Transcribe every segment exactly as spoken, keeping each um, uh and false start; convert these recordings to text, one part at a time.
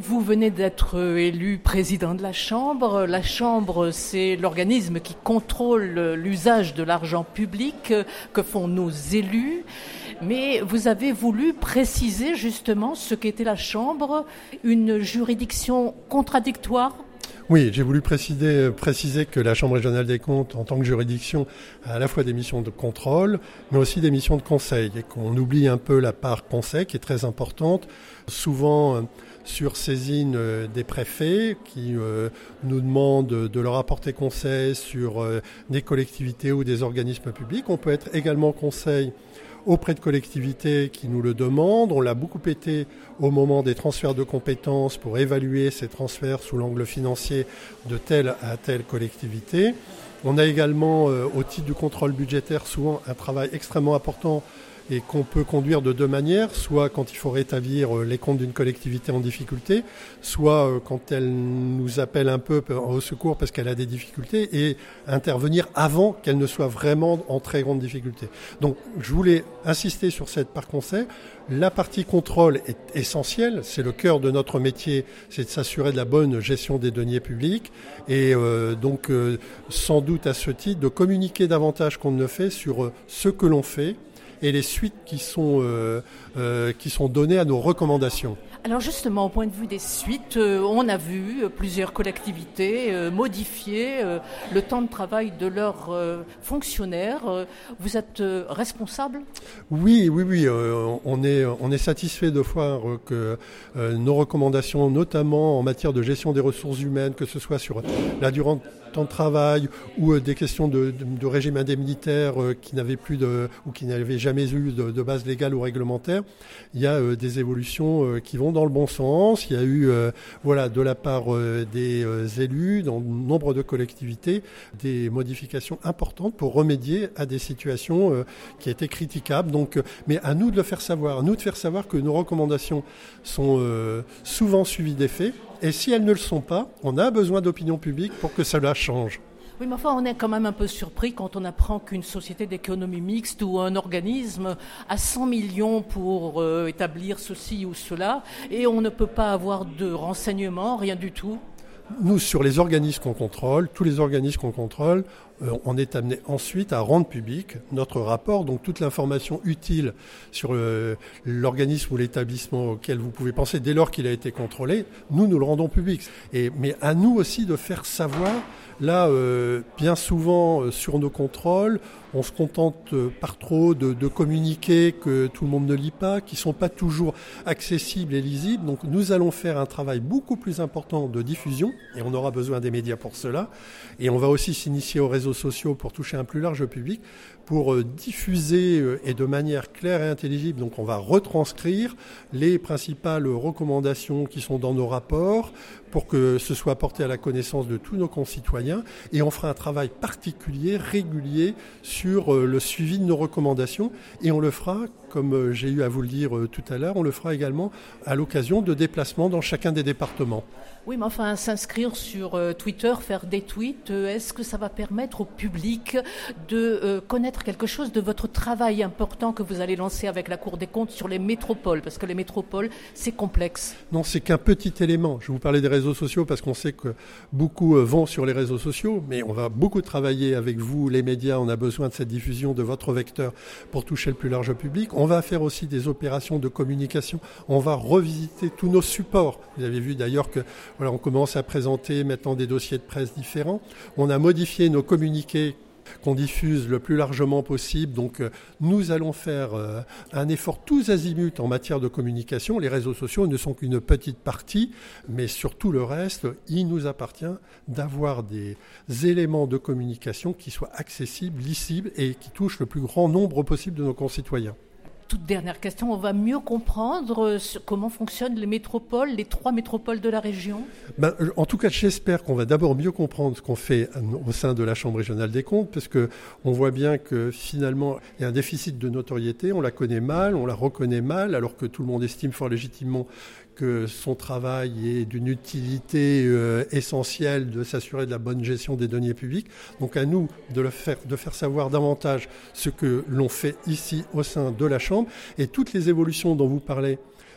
Vous venez d'être élu président de la Chambre. La Chambre, c'est l'organisme qui contrôle l'usage de l'argent public que font nos élus. Mais vous avez voulu préciser justement ce qu'était la Chambre, une juridiction contradictoire. Oui, j'ai voulu préciser, préciser que la Chambre régionale des comptes, en tant que juridiction, a à la fois des missions de contrôle, mais aussi des missions de conseil, et qu'on oublie un peu la part conseil, qui est très importante, souvent sur saisine des préfets, qui euh, nous demandent de leur apporter conseil sur euh, des collectivités ou des organismes publics. On peut être également conseil auprès de collectivités qui nous le demandent. On l'a beaucoup été au moment des transferts de compétences pour évaluer ces transferts sous l'angle financier de telle à telle collectivité. On a également, euh, au titre du contrôle budgétaire, souvent un travail extrêmement important et qu'on peut conduire de deux manières, soit quand il faut rétablir les comptes d'une collectivité en difficulté, soit quand elle nous appelle un peu au secours parce qu'elle a des difficultés, et intervenir avant qu'elle ne soit vraiment en très grande difficulté. Donc je voulais insister sur cette part conseil. La partie contrôle est essentielle, c'est le cœur de notre métier, c'est de s'assurer de la bonne gestion des deniers publics, et euh, donc euh, sans doute à ce titre de communiquer davantage qu'on ne le fait sur ce que l'on fait et les suites qui sont, euh, euh, qui sont données à nos recommandations. Alors justement, au point de vue des suites, euh, on a vu plusieurs collectivités euh, modifier euh, le temps de travail de leurs euh, fonctionnaires. Euh, vous êtes euh, responsable ? Oui, oui, oui. Euh, on est, on est satisfait de voir que euh, nos recommandations, notamment en matière de gestion des ressources humaines, que ce soit sur la durée de temps de travail ou euh, des questions de, de, de régime indemnitaire euh, qui n'avaient plus de, ou qui n'avaient jamais eu de, de base légale ou réglementaire, il y a euh, des évolutions euh, qui vont dans le bon sens. Il y a eu, euh, voilà, de la part euh, des euh, élus, dans nombre de collectivités, des modifications importantes pour remédier à des situations euh, qui étaient critiquables. Donc, euh, mais à nous de le faire savoir, à nous de faire savoir que nos recommandations sont euh, souvent suivies des faits. Et si elles ne le sont pas, on a besoin d'opinion publique pour que cela change. Oui, mais enfin, on est quand même un peu surpris quand on apprend qu'une société d'économie mixte ou un organisme a cent millions pour euh, établir ceci ou cela, et on ne peut pas avoir de renseignements, rien du tout. Nous, sur les organismes qu'on contrôle, tous les organismes qu'on contrôle, euh, on est amené ensuite à rendre public notre rapport, donc toute l'information utile sur euh, l'organisme ou l'établissement auquel vous pouvez penser dès lors qu'il a été contrôlé, nous, nous le rendons public. Et, mais à nous aussi de faire savoir. Là, euh, bien souvent, euh, sur nos contrôles, on se contente euh, par trop de, de communiqués que tout le monde ne lit pas, qui ne sont pas toujours accessibles et lisibles. Donc nous allons faire un travail beaucoup plus important de diffusion, et on aura besoin des médias pour cela. Et on va aussi s'initier aux réseaux sociaux pour toucher un plus large public, pour euh, diffuser euh, et de manière claire et intelligible. Donc on va retranscrire les principales recommandations qui sont dans nos rapports, pour que ce soit porté à la connaissance de tous nos concitoyens, et on fera un travail particulier, régulier, sur le suivi de nos recommandations, et on le fera, comme j'ai eu à vous le dire tout à l'heure, on le fera également à l'occasion de déplacements dans chacun des départements. Oui, mais enfin, s'inscrire sur euh, Twitter, faire des tweets, euh, est-ce que ça va permettre au public de euh, connaître quelque chose de votre travail important que vous allez lancer avec la Cour des comptes sur les métropoles ? Parce que les métropoles, c'est complexe. Non, c'est qu'un petit élément. Je vous parlais des réseaux sociaux parce qu'on sait que beaucoup euh, vont sur les réseaux sociaux, mais on va beaucoup travailler avec vous, les médias. On a besoin de cette diffusion de votre vecteur pour toucher le plus large public. On va faire aussi des opérations de communication. On va revisiter tous nos supports. Vous avez vu d'ailleurs que voilà, on commence à présenter maintenant des dossiers de presse différents. On a modifié nos communiqués qu'on diffuse le plus largement possible. Donc euh, nous allons faire euh, un effort tous azimuts en matière de communication. Les réseaux sociaux ne sont qu'une petite partie, mais sur tout le reste, il nous appartient d'avoir des éléments de communication qui soient accessibles, lisibles et qui touchent le plus grand nombre possible de nos concitoyens. Toute dernière question, on va mieux comprendre comment fonctionnent les métropoles, les trois métropoles de la région ? Ben, en tout cas, j'espère qu'on va d'abord mieux comprendre ce qu'on fait au sein de la Chambre régionale des comptes, parce que on voit bien que finalement, il y a un déficit de notoriété, on la connaît mal, on la reconnaît mal, alors que tout le monde estime fort légitimement que son travail est d'une utilité euh, essentielle de s'assurer de la bonne gestion des deniers publics. Donc à nous de, le faire, de faire savoir davantage ce que l'on fait ici au sein de la Chambre, et toutes les évolutions dont vous parlez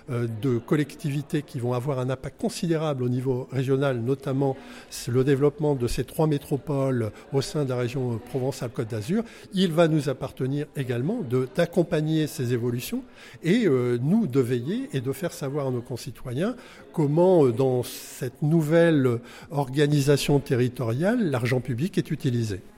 euh, de collectivités qui vont avoir un impact considérable au niveau régional, notamment le développement de ces trois métropoles au sein de la région Provence-Alpes-Côte d'Azur. Il va nous appartenir également de, d'accompagner ces évolutions et euh, nous de veiller et de faire savoir à nos concitoyens comment, euh, dans cette nouvelle organisation territoriale, l'argent public est utilisé.